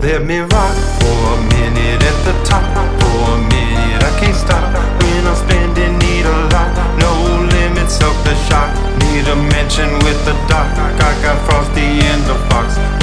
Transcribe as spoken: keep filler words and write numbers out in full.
Let me rock for a minute at the top. For a minute I can't stop. When I'm spending need a lot. No limits of the shock. Need a mansion with a dock. I got Frosty and the Fox.